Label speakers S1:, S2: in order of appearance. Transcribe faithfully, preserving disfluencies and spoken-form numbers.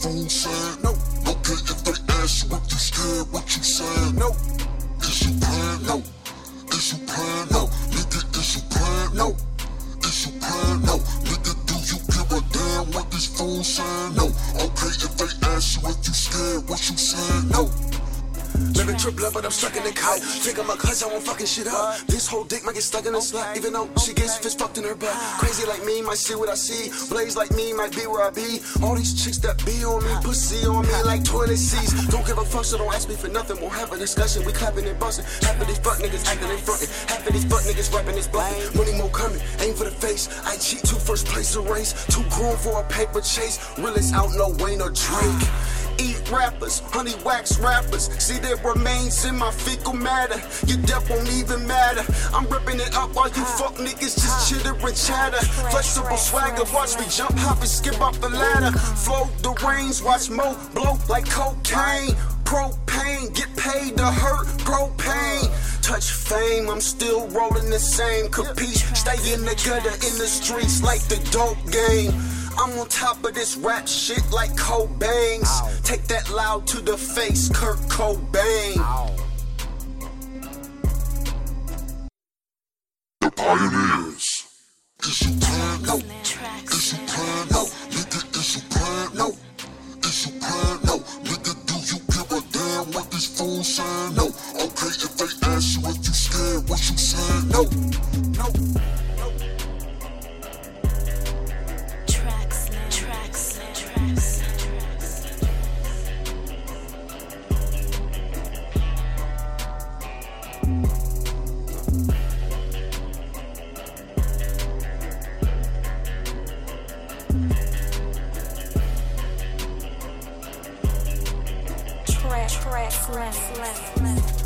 S1: phone saying no. Okay, if they ask you if you scared, what you saying? No. Is you playing? No. Is you playing? No. Nigga, is you playing? No. Is you playing? No. Nigga, do you give a damn what this phone saying? No. Okay, if they ask you if you scared, what you saying? No.
S2: Living triple up, but I'm stuck in the kite. Think I'm a cuss, I won't fucking shit up. This whole dick might get stuck in a slut. Even though she gets fist fucked in her butt. Crazy like me might see what I see. Blaze like me might be where I be. All these chicks that be on me, pussy on me like toilet seats. Don't give a fuck, so don't ask me for nothing. We'll have a discussion, we clapping and busting. Half of these fuck niggas acting and frontin'. Half of these fuck niggas rapping this bluffing. Money more coming, aim for the face. I cheat to first place a race. Too grown for a paper chase. Realest out, no Wayne or Drake. Eat rappers, honey wax rappers. See their remains in my fecal matter. Your death won't even matter. I'm ripping it up while you fuck niggas just chitter and chatter. Flexible swagger, watch me jump, hop and skip off the ladder. Flow the range, watch Mo blow like cocaine. Propane, get paid to hurt propane. Touch fame, I'm still rolling the same. Capiche, stay in the gutter, in the streets like the dope game. I'm on top of this rap shit like Cobain's. Ow. Take that loud to the face, Kurt Cobain.
S1: Ow. The pioneers. Is you playing? No. Is you playing? No. Nigga, is you playing? No. Is you playing? No. Nigga, do you give a damn what this phone saying? No. Okay, if they ask you if you scared, what you saying? No. No.
S3: Track, track, slam, slam, slam.